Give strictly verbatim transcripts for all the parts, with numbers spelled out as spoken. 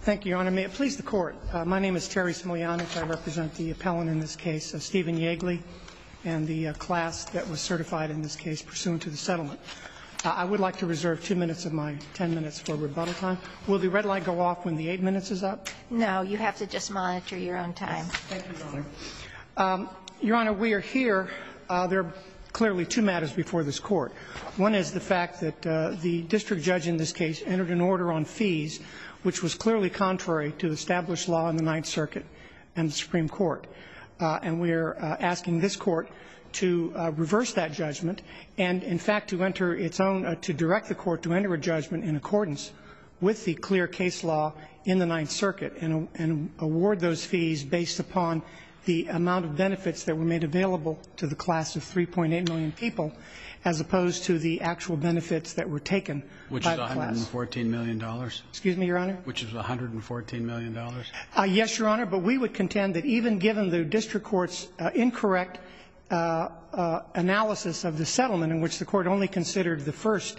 Thank you, Your Honor. May it please the Court. Uh, my name is Terry Smiljanich. I represent the appellant in this case, uh, Stephen Yeagley, and the uh, class that was certified in this case pursuant to the settlement. Uh, I would like to reserve two minutes of my ten minutes for rebuttal time. Will the red light go off when the eight minutes is up? No, you have to just monitor your own time. Thank you, Your Honor. Um, Your Honor, we are here. Uh, there are clearly two matters before this Court. One is the fact that uh, the district judge in this case entered an order on fees which was clearly contrary to established law in the Ninth Circuit and the Supreme Court. Uh, and we are uh, asking this Court to uh, reverse that judgment and, in fact, to enter its own, uh, to direct the Court to enter a judgment in accordance with the clear case law in the Ninth Circuit and, and award those fees based upon the amount of benefits that were made available to the class of three point eight million people, as opposed to the actual benefits that were taken Which by is the class. one hundred fourteen million dollars? Excuse me, Your Honor? Which is one hundred fourteen million dollars? Uh, yes, Your Honor, but we would contend that even given the district court's uh, incorrect uh, uh, analysis of the settlement, in which the Court only considered the first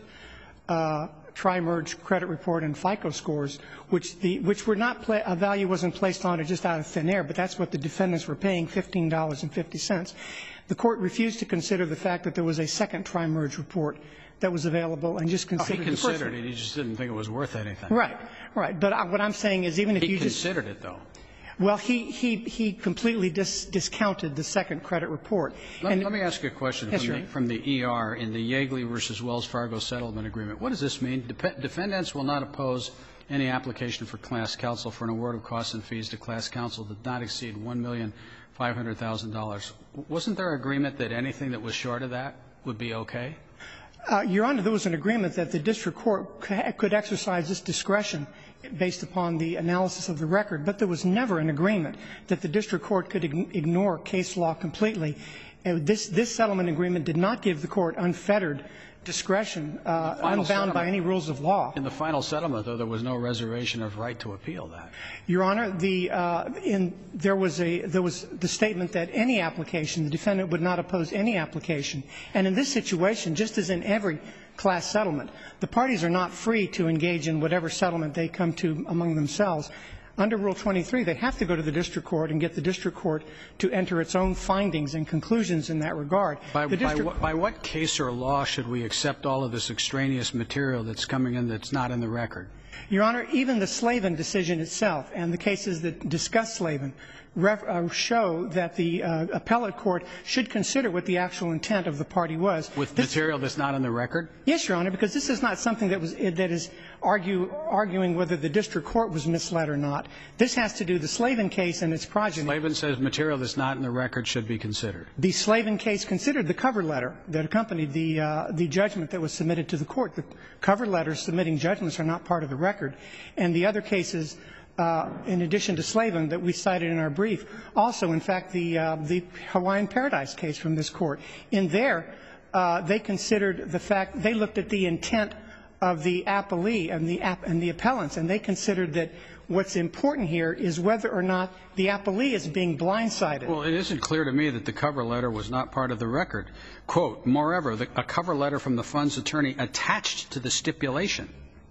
uh, tri-merge credit report and FICO scores, which the which were not pla a value wasn't placed on it just out of thin air, but that's what the defendants were paying, fifteen dollars and fifty cents. The Court refused to consider the fact that there was a second tri-merge report that was available and just considered oh, he considered the first it. He just didn't think it was worth anything. Right, right. But I, what I'm saying is, even if he you just considered it, though. Well, he he he completely dis discounted the second credit report. Let, and let me ask you a question yes, from, the, from the E R in the Yeagley versus Wells Fargo settlement agreement. What does this mean? Dep defendants will not oppose any application for class counsel for an award of costs and fees to class counsel that not exceed one million five hundred thousand dollars. Wasn't there agreement that anything that was short of that would be okay? Uh, Your Honor, there was an agreement that the district court could exercise this discretion based upon the analysis of the record, but there was never an agreement that the district court could ignore case law completely. Uh, this, this settlement agreement did not give the Court unfettered discretion, uh, unbound by any rules of law. In the final settlement, though, there was no reservation of right to appeal that. Your Honor, the, uh, in, there, was a, there was the statement that any application, the defendant would not oppose any application. And in this situation, just as in every class settlement, the parties are not free to engage in whatever settlement they come to among themselves. Under Rule twenty-three, they have to go to the district court and get the district court to enter its own findings and conclusions in that regard. By, the by, what, by what case or law should we accept all of this extraneous material that's coming in that's not in the record? Your Honor, even the Slavin decision itself and the cases that discuss Slavin ref, uh, show that the uh, appellate court should consider what the actual intent of the party was. With this, material that's not in the record? Yes, Your Honor, because this is not something that was that is argue, arguing whether the district court was misled or not. This has to do the Slavin case and its progeny. Slavin says material that's not in the record should be considered. The Slavin case considered the cover letter that accompanied the uh, the judgment that was submitted to the court. The cover letters submitting judgments are not part of the record, and the other cases, Uh, in addition to Slavin that we cited in our brief, also, in fact, the, uh, the Hawaiian Paradise case from this court. In there, uh, they considered the fact, they looked at the intent of the appellee and the, app, and the appellants, and they considered that what's important here is whether or not the appellee is being blindsided. Well, it isn't clear to me that the cover letter was not part of the record. Quote, moreover, the, a cover letter from the fund's attorney attached to the stipulation.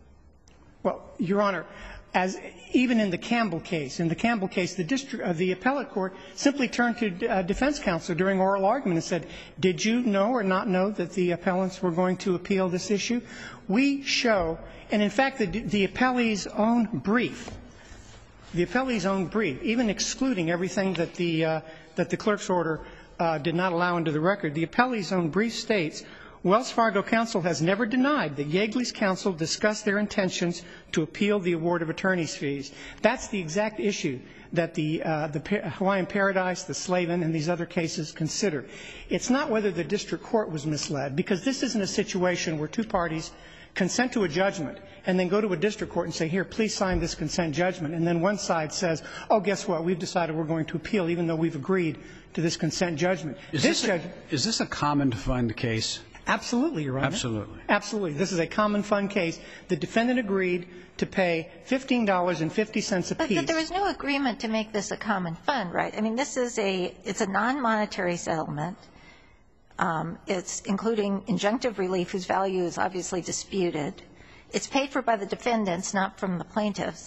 Well, Your Honor, as even in the Campbell case, in the Campbell case, the district, uh, the appellate court simply turned to uh, defense counsel during oral argument and said, did you know or not know that the appellants were going to appeal this issue? We show, and in fact, the, the appellee's own brief, the appellee's own brief, even excluding everything that the, uh, that the clerk's order uh, did not allow into the record, the appellee's own brief states, Wells Fargo counsel has never denied that Yeagley's counsel discussed their intentions to appeal the award of attorney's fees. That's the exact issue that the, uh, the Hawaiian Paradise, the Slavin, and these other cases consider. It's not whether the district court was misled, because this isn't a situation where two parties consent to a judgment and then go to a district court and say, here, please sign this consent judgment, and then one side says, oh, guess what, we've decided we're going to appeal even though we've agreed to this consent judgment. Is this, this, a, is this a common fund case? Absolutely, Your Honor. Absolutely. Absolutely. This is a common fund case. The defendant agreed to pay fifteen dollars and fifty cents apiece. But, but there was no agreement to make this a common fund, right? I mean, this is a, it's a non-monetary settlement. Um, it's including injunctive relief whose value is obviously disputed. It's paid for by the defendants, not from the plaintiffs.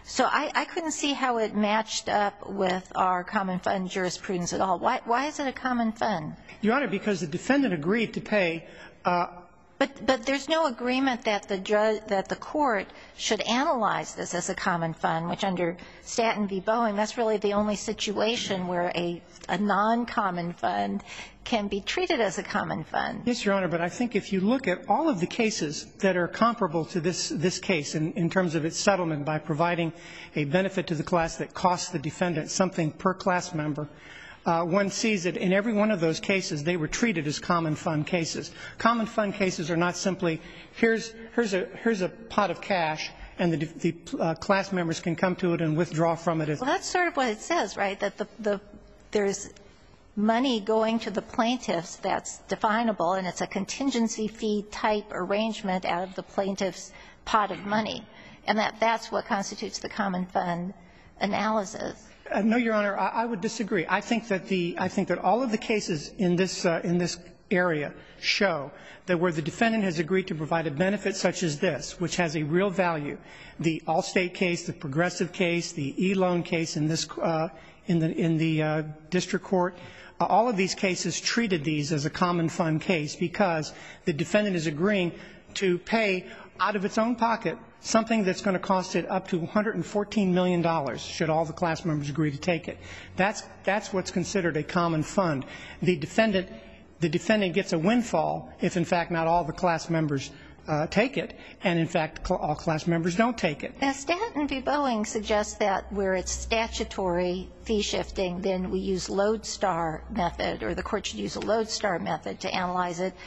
So I, I couldn't see how it matched up with our common fund jurisprudence at all. Why, why is it a common fund? Your Honor, because the defendant agreed to pay uh, But, but there's no agreement that the judge, that the court should analyze this as a common fund, which under Stanton v. Boeing, that's really the only situation where a, a non-common fund can be treated as a common fund. Yes, Your Honor, but I think if you look at all of the cases that are comparable to this, this case in, in terms of its settlement by providing a benefit to the class that costs the defendant something per class member, Uh, one sees that in every one of those cases, they were treated as common fund cases. Common fund cases are not simply, here's, here's, a, here's a pot of cash, and the, the uh, class members can come to it and withdraw from it. As well, that's sort of what it says, right, that the, the, there's money going to the plaintiffs that's definable, and it's a contingency fee type arrangement out of the plaintiff's pot of money, and that that's what constitutes the common fund analysis. Uh, no, Your Honor, I, I would disagree. I think that the I think that all of the cases in this uh, in this area show that where the defendant has agreed to provide a benefit such as this, which has a real value, the Allstate case, the Progressive case, the E-loan case in this uh, in the in the uh, district court, uh, all of these cases treated these as a common fund case because the defendant is agreeing to pay out of its own pocket something that's going to cost it up to one hundred fourteen million dollars should all the class members agree to take it. That's, that's what's considered a common fund. The defendant, the defendant gets a windfall if, in fact, not all the class members uh, take it, and, in fact, cl- all class members don't take it. Now, Stanton v. Boeing suggests that where it's statutory fee shifting, then we use lodestar method, or the court should use a lodestar method to analyze it,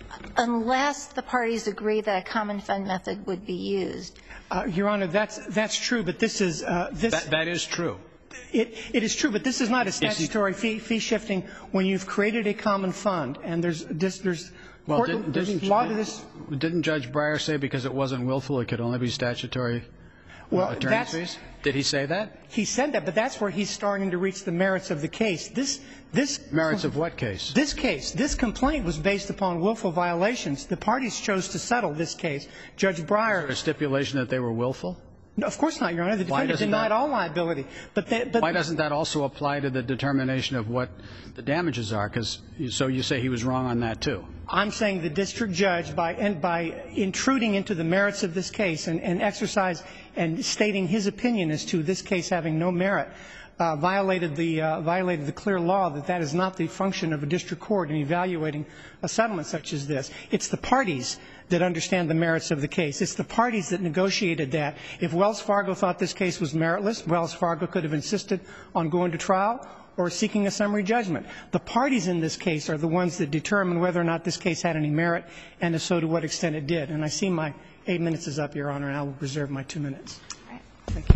unless the parties agree that a common fund method would be used. Uh, Your Honor, that's that's true, but this is uh, this. That, that is true. It, it is true, but this is not a statutory fee, fee shifting when you've created a common fund, and there's this, there's. Well, court, didn't, there's didn't, law to this. Didn't Judge Breyer say because it wasn't willful, it could only be statutory well, uh, attorney's fees? Did he say that? He said that, but that's where he's starting to reach the merits of the case. This, this merits of what case? This case, this complaint was based upon willful violations. The parties chose to settle this case. Judge Breyer. Is there a stipulation that they were willful? No, of course not, Your Honor. The defendant denied that, all liability. But, they, but why doesn't that also apply to the determination of what the damages are? Because so you say he was wrong on that too. I'm saying the district judge, by and by intruding into the merits of this case and, and exercise and stating his opinion as to this case having no merit, uh, violated the uh, violated the clear law that that is not the function of a district court in evaluating a settlement such as this. It's the parties that understand the merits of the case. It's the parties that negotiated that. If Wells Fargo thought this case was meritless, Wells Fargo could have insisted on going to trial or seeking a summary judgment. The parties in this case are the ones that determine whether or not this case had any merit, and if so, to what extent it did. And I see my eight minutes is up, Your Honor, and I will reserve my two minutes. Thank you.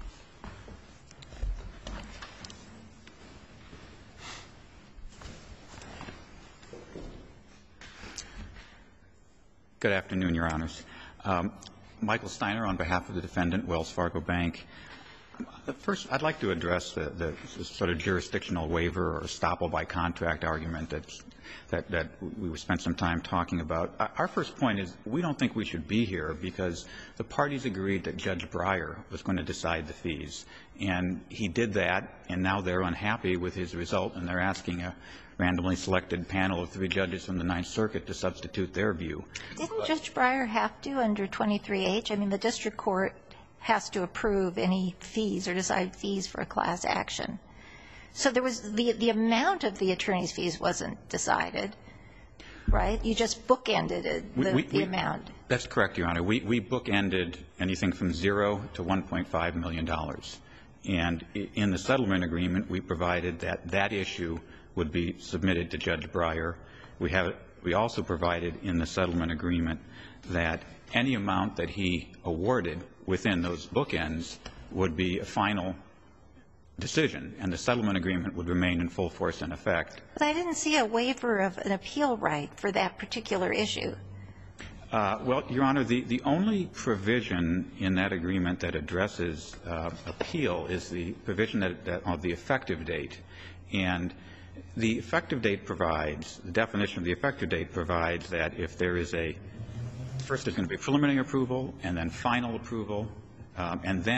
Good afternoon, Your Honors. Um, Michael Steiner on behalf of the defendant, Wells Fargo Bank. First, I'd like to address the, the sort of jurisdictional waiver or estoppel by contract argument that's, that, that we spent some time talking about. Our first point is we don't think we should be here because the parties agreed that Judge Breyer was going to decide the fees. And he did that, and now they're unhappy with his result, and they're asking a randomly selected panel of three judges from the Ninth Circuit to substitute their view. Didn't Judge Breyer have to under twenty-three H? I mean, the district court has to approve any fees or decide fees for a class action. So there was the the amount of the attorney's fees wasn't decided, right? You just bookended it, the, we, we, the amount. That's correct, Your Honor. We, we bookended anything from zero to one point five million dollars. And in the settlement agreement, we provided that that issue would be submitted to Judge Breyer. We have we also provided in the settlement agreement that any amount that he awarded within those bookends would be a final decision, and the settlement agreement would remain in full force and effect. But I didn't see a waiver of an appeal right for that particular issue. Uh, well, Your Honor, the, the only provision in that agreement that addresses uh, appeal is the provision that, that of the effective date. And the effective date provides, the definition of the effective date provides that if there is a, first there's going to be preliminary approval and then final approval, um, and then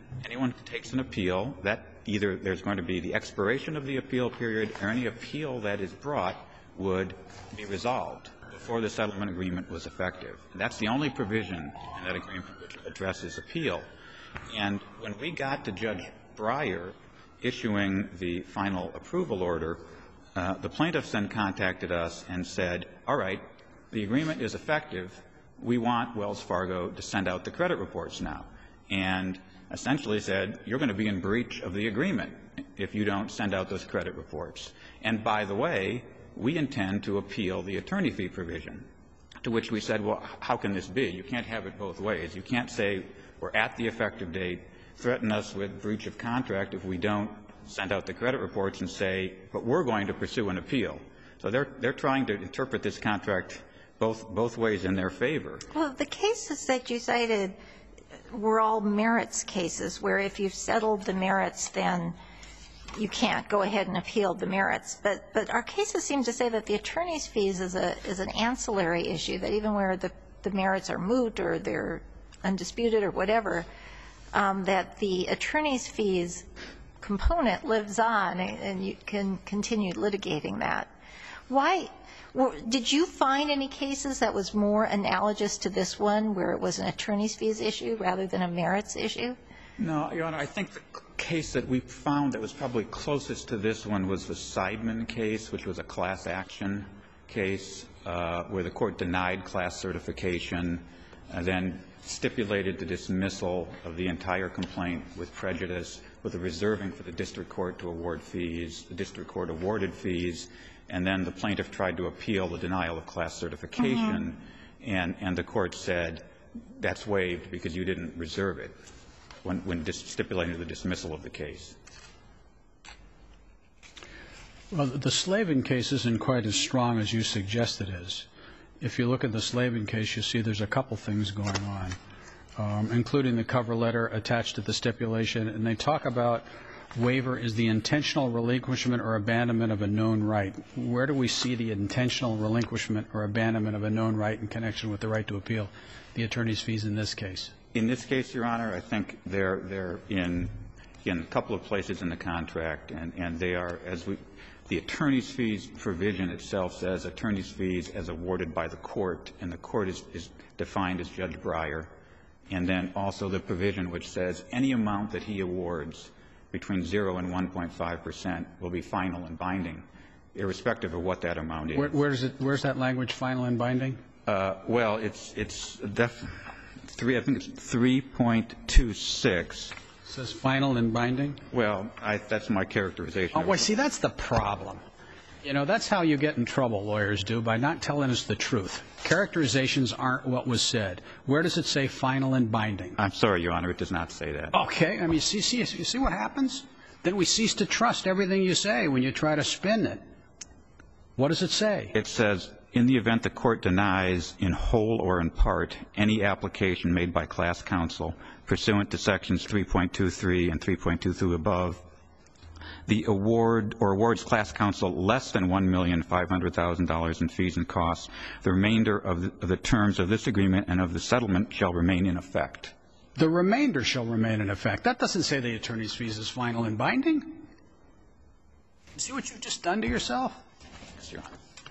anyone who takes an appeal, that either there's going to be the expiration of the appeal period or any appeal that is brought would be resolved before the settlement agreement was effective. And that's the only provision in that agreement which addresses appeal. And when we got to Judge Breyer issuing the final approval order, uh, the plaintiffs then contacted us and said, all right, the agreement is effective. We want Wells Fargo to send out the credit reports now. And essentially said, you're going to be in breach of the agreement if you don't send out those credit reports. And by the way, we intend to appeal the attorney fee provision, to which we said, well, how can this be? You can't have it both ways. You can't say we're at the effective date, threaten us with breach of contract if we don't send out the credit reports and say, but we're going to pursue an appeal. So they're, they're trying to interpret this contract both, both ways in their favor. Well, the cases that you cited were all merits cases, where if you've settled the merits, then you can't go ahead and appeal the merits. But, but our cases seem to say that the attorney's fees is, a, is an ancillary issue, that even where the, the merits are moot or they're undisputed or whatever, um, that the attorney's fees component lives on and you can continue litigating that. Why? Did you find any cases that was more analogous to this one, where it was an attorney's fees issue rather than a merits issue? No, Your Honor. I think the case that we found that was probably closest to this one was the Seidman case, which was a class action case uh, where the court denied class certification and then stipulated the dismissal of the entire complaint with prejudice, with a reserving for the district court to award fees. The district court awarded fees. And then the plaintiff tried to appeal the denial of class certification, mm-hmm. and, and the court said that's waived because you didn't reserve it when, when dis- stipulating the dismissal of the case. Well, the Slavin case isn't quite as strong as you suggest it is. If you look at the Slavin case, you see there's a couple things going on, um, including the cover letter attached to the stipulation, and they talk about waiver is the intentional relinquishment or abandonment of a known right. Where do we see the intentional relinquishment or abandonment of a known right in connection with the right to appeal the attorney's fees in this case? In this case, Your Honor, I think they're, they're in, in a couple of places in the contract, and, and they are, as we, the attorney's fees provision itself says attorney's fees as awarded by the court, and the court is, is defined as Judge Breyer. And then also the provision which says any amount that he awards between zero and one point five percent will be final and binding, irrespective of what that amount is. Where, where is it, where's that language, final and binding? Uh, well, it's, it's def- three, I think it's three point two six. It says final and binding? Well, I, that's my characterization. Oh, well, see, that's the problem. You know, that's how you get in trouble, lawyers do, by not telling us the truth. Characterizations aren't what was said. Where does it say final and binding? I'm sorry, Your Honor, it does not say that. Okay. I mean, see, see, you see what happens? Then we cease to trust everything you say when you try to spin it. What does it say? It says, in the event the court denies in whole or in part any application made by class counsel pursuant to sections three point two three and three point two three above, the award or awards class counsel less than one million five hundred thousand dollars in fees and costs, the remainder of the, of the terms of this agreement and of the settlement shall remain in effect. The remainder shall remain in effect. That doesn't say the attorney's fees is final and binding. See what you've just done to yourself? Yes, Your Honor.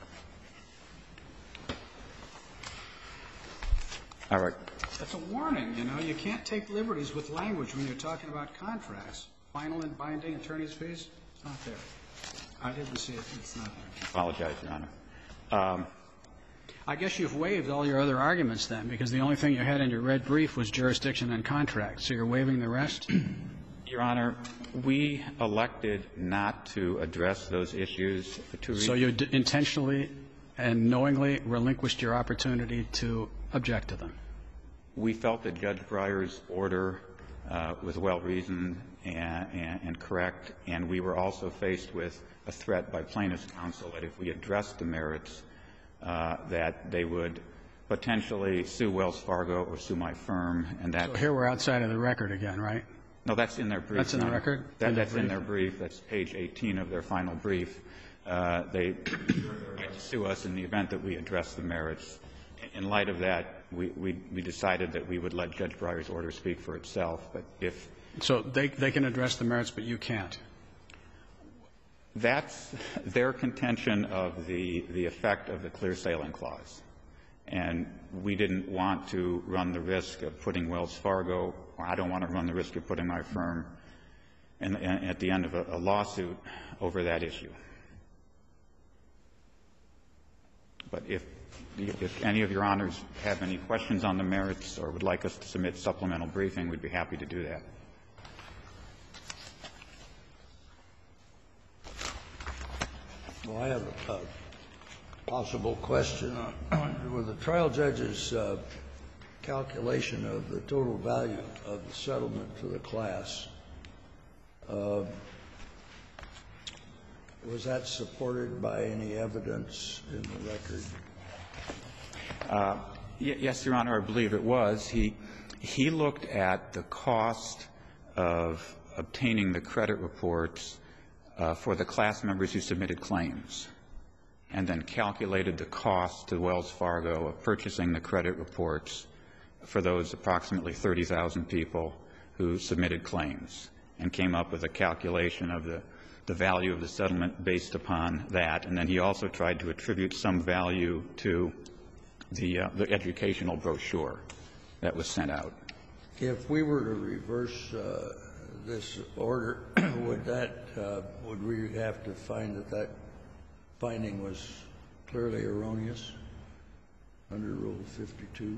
All right. That's a warning, you know. You can't take liberties with language when you're talking about contracts. Final and binding attorney's fees? It's not there. I didn't see it. It's not there. I apologize, Your Honor. Um, I guess you've waived all your other arguments then, because the only thing you had in your red brief was jurisdiction and contract. So you're waiving the rest? Your Honor, we elected not to address those issues for two reasons. So you d- intentionally and knowingly relinquished your opportunity to object to them? We felt that Judge Breyer's order uh, was well-reasoned and, and, and correct, and we were also faced with a threat by plaintiff's counsel that if we addressed the merits, uh, that they would potentially sue Wells Fargo or sue my firm, and that. So here we're outside of the record again, right? No, that's in their brief. That's in the record? That, in that's brief? in their brief. That's page eighteen of their final brief. Uh, they tried to sue us in the event that we address the merits. In light of that, we, we, we decided that we would let Judge Breyer's order speak for itself. But if, So they, they can address the merits, but you can't? That's their contention of the, the effect of the clear sailing clause. And we didn't want to run the risk of putting Wells Fargo, or I don't want to run the risk of putting my firm in, in, at the end of a, a lawsuit over that issue. But if, if any of your honors have any questions on the merits or would like us to submit supplemental briefing, we'd be happy to do that. Well, I have a, a possible question on with the trial judge's uh, calculation of the total value of the settlement to the class. Uh, was that supported by any evidence in the record? Uh, y yes, Your Honor, I believe it was. He, he looked at the cost of obtaining the credit reports Uh, for the class members who submitted claims, and then calculated the cost to Wells Fargo of purchasing the credit reports for those approximately thirty thousand people who submitted claims, and came up with a calculation of the, the value of the settlement based upon that. And then he also tried to attribute some value to the, uh, the educational brochure that was sent out. If we were to reverse uh, this order, would that, uh, would we have to find that that finding was clearly erroneous under Rule fifty-two?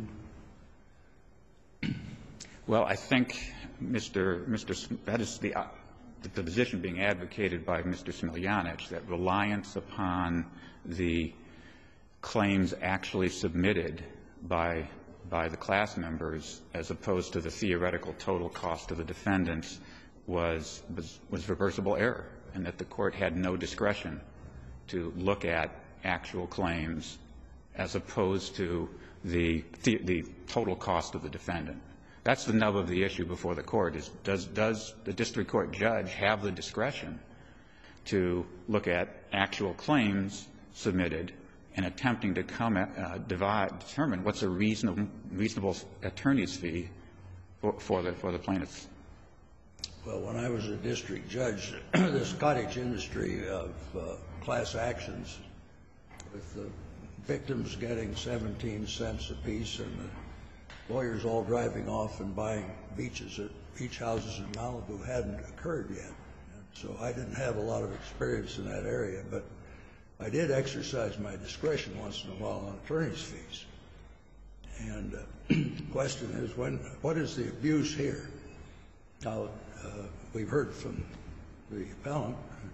Well, I think, Mister Mister that is the, uh, the position being advocated by Mister Smiljanich, that reliance upon the claims actually submitted by by the class members, as opposed to the theoretical total cost of the defendants, was, was, was reversible error, and that the court had no discretion to look at actual claims as opposed to the, the, the total cost of the defendant. That's the nub of the issue before the court, is does, does the district court judge have the discretion to look at actual claims submitted and attempting to come at, uh, divide, determine what's a reasonable, reasonable attorney's fee for, for, the, for the plaintiffs? Well, when I was a district judge, this cottage industry of uh, class actions, with the victims getting seventeen cents apiece and the lawyers all driving off and buying beaches at beach houses in Malibu, hadn't occurred yet. And so I didn't have a lot of experience in that area, but I did exercise my discretion once in a while on attorney's fees. And uh, the question is, when, what is the abuse here? Now, uh, we've heard from the appellant.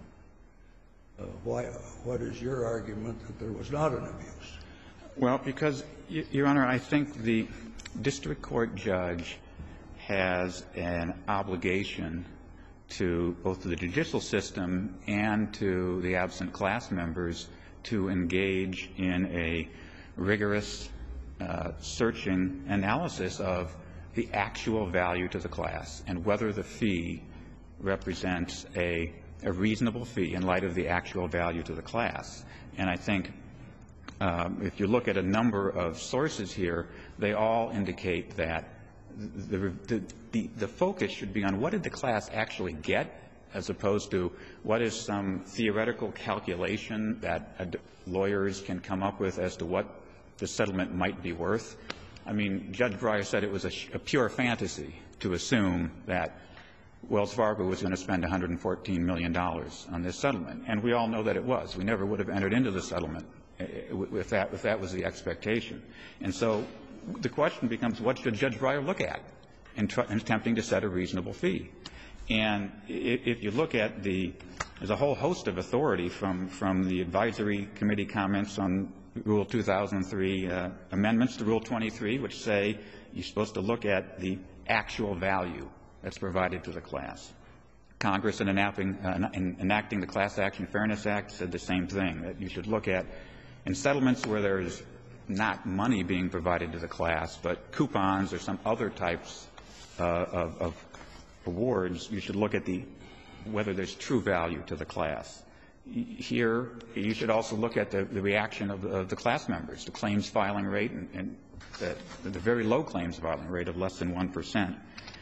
Uh, why, what is your argument that there was not an abuse? Well, because, Your Honor, I think the district court judge has an obligation to both the judicial system and to the absent class members to engage in a rigorous uh, searching analysis of the actual value to the class and whether the fee represents a, a reasonable fee in light of the actual value to the class. And I think um, if you look at a number of sources here, they all indicate that The, the, the, the focus should be on what did the class actually get, as opposed to what is some theoretical calculation that uh, lawyers can come up with as to what the settlement might be worth. I mean, Judge Breyer said it was a, a pure fantasy to assume that Wells Fargo was going to spend one hundred fourteen million dollars on this settlement. And we all know that it was. We never would have entered into the settlement if that, if that was the expectation. And so the question becomes, what should Judge Breyer look at in, tr in attempting to set a reasonable fee? And if, if you look at the, there's a whole host of authority from, from the advisory committee comments on Rule two thousand three uh, amendments to Rule twenty-three, which say you're supposed to look at the actual value that's provided to the class. Congress, in enacting, uh, in enacting the Class Action Fairness Act, said the same thing, that you should look at, in settlements where there's not money being provided to the class, but coupons or some other types uh, of, of awards, you should look at the whether there's true value to the class. Here, you should also look at the, the reaction of the, of the class members, the claims filing rate, and, and the, the very low claims filing rate of less than one percent.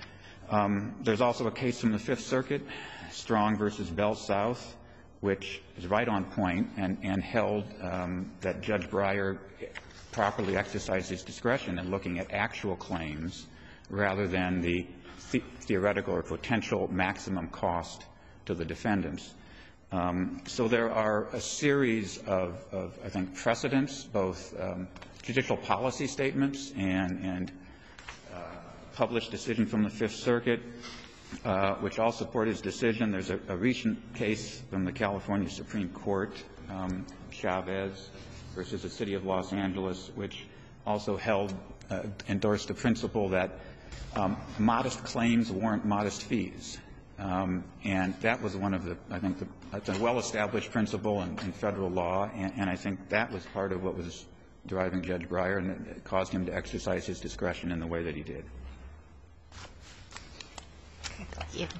Um, there's also a case from the Fifth Circuit, Strong versus Bell South, which is right on point and, and held um, that Judge Breyer properly exercised his discretion in looking at actual claims rather than the, the theoretical or potential maximum cost to the defendants. Um, so there are a series of, of I think, precedents, both um, judicial policy statements and, and uh, published decision from the Fifth Circuit, uh, which all support his decision. There's a, a recent case from the California Supreme Court, um, Chavez versus the City of Los Angeles, which also held, uh, endorsed the principle that um, modest claims warrant modest fees. Um, and that was one of the, I think, the, that's a well-established principle in, in federal law, and, and I think that was part of what was driving Judge Breyer, and it caused him to exercise his discretion in the way that he did. Thank you.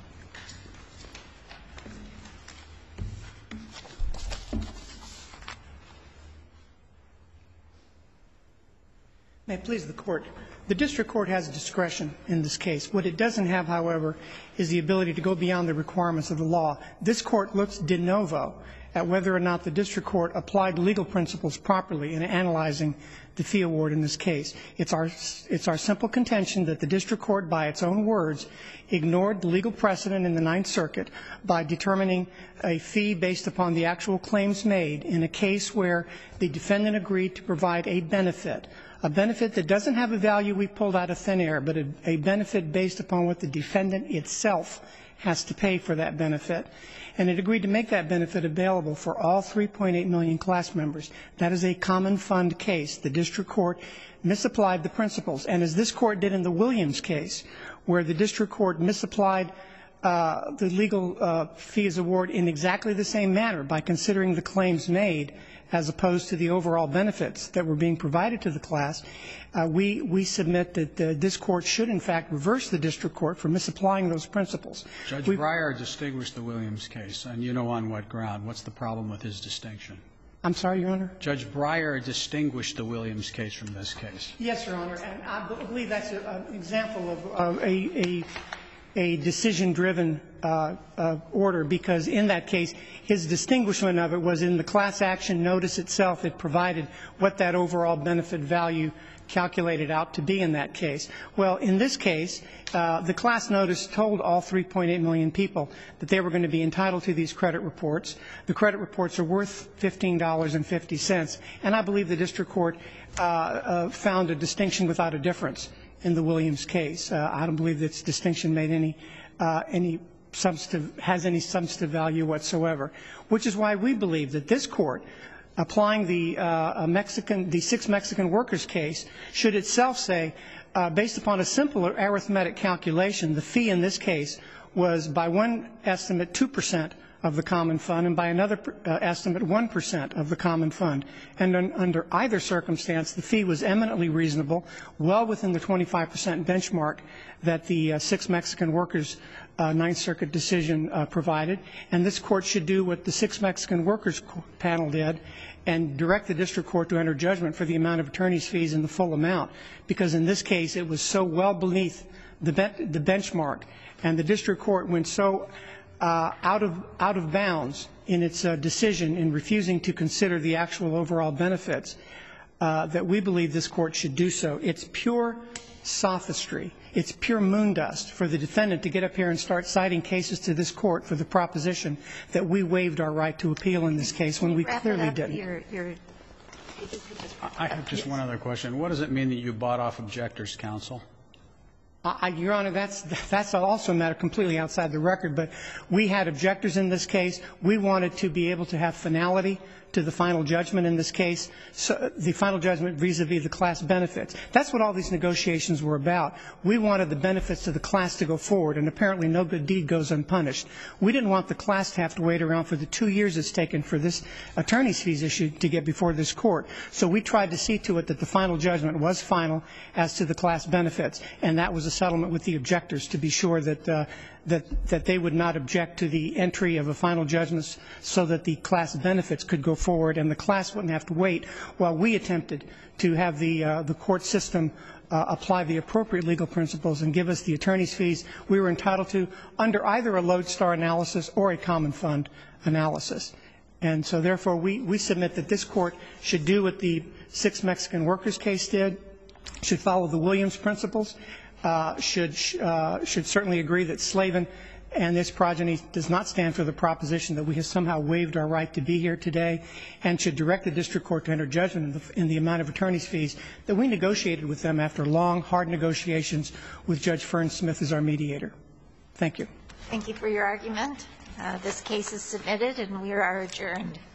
May it please the Court. The district court has discretion in this case. What it doesn't have, however, is the ability to go beyond the requirements of the law. This Court looks de novo at whether or not the district court applied legal principles properly in analyzing the fee award in this case. It's our, it's our simple contention that the district court, by its own words, ignored the legal precedent in the Ninth Circuit by determining a fee based upon the actual claims made in a case where the defendant agreed to provide a benefit, a benefit that doesn't have a value we pulled out of thin air, but a, a benefit based upon what the defendant itself has to pay for that benefit. And it agreed to make that benefit available for all three point eight million class members. That is a common fund case. The district court misapplied the principles. And as this Court did in the Williams case, where the district court misapplied uh, the legal uh, fees award in exactly the same manner by considering the claims made as opposed to the overall benefits that were being provided to the class, uh, we, we submit that uh, this Court should, in fact, reverse the district court for misapplying those principles. Judge we, Breyer distinguished the Williams case, and you know on what ground. What's the problem with his distinction? I'm sorry, Your Honor? Judge Breyer distinguished the Williams case from this case. Yes, Your Honor, and I believe that's a, an example of uh, a, a a decision-driven uh, uh, order, because in that case, his distinguishment of it was in the class action notice itself. It provided what that overall benefit value calculated out to be in that case. Well, in this case, uh, the class notice told all three point eight million people that they were going to be entitled to these credit reports. The credit reports are worth fifteen dollars and fifty cents, and I believe the district court uh, uh, found a distinction without a difference in the Williams case. Uh, I don't believe this distinction made any, uh, any substantive, has any substantive value whatsoever, which is why we believe that this Court, applying the uh, Mexican, the six Mexican workers case, should itself say, uh, based upon a simple arithmetic calculation, the fee in this case was, by one estimate, two percent of the common fund, and by another uh, estimate, one percent of the common fund. And un under either circumstance, the fee was eminently reasonable, well within the twenty-five percent benchmark that the uh, six Mexican workers uh, Ninth Circuit decision uh, provided. And this Court should do what the six Mexican workers panel did and direct the district court to enter judgment for the amount of attorney's fees in the full amount, because in this case it was so well beneath the, be the benchmark, and the district court went so Uh, out of out of bounds in its uh, decision in refusing to consider the actual overall benefits, uh, that we believe this Court should do so. It's pure sophistry. It's pure moon dust for the defendant to get up here and start citing cases to this Court for the proposition that we waived our right to appeal in this case when we clearly didn't. You're, you're, I have just one other question. What does it mean that you bought off objectors' counsel? I, Your Honor, that's, that's also a matter completely outside the record, but we had objectors in this case. We wanted to be able to have finality to the final judgment in this case, so the final judgment vis-a-vis the class benefits. That's what all these negotiations were about. We wanted the benefits to the class to go forward, and apparently no good deed goes unpunished. We didn't want the class to have to wait around for the two years it's taken for this attorney's fees issue to get before this Court. So we tried to see to it that the final judgment was final as to the class benefits, and that was a settlement with the objectors to be sure that uh, that that they would not object to the entry of a final judgment so that the class benefits could go forward and the class wouldn't have to wait while we attempted to have the uh, the court system uh, apply the appropriate legal principles and give us the attorney's fees we were entitled to under either a lodestar analysis or a common fund analysis. And so, therefore, we, we submit that this Court should do what the Six Mexican Workers case did, should follow the Williams principles, uh, should, uh, should certainly agree that Slavin and this progeny does not stand for the proposition that we have somehow waived our right to be here today, and should direct the district court to enter judgment in the, in the amount of attorney's fees that we negotiated with them after long, hard negotiations with Judge Fern Smith as our mediator. Thank you. Thank you for your argument. Uh, this case is submitted, and we are adjourned.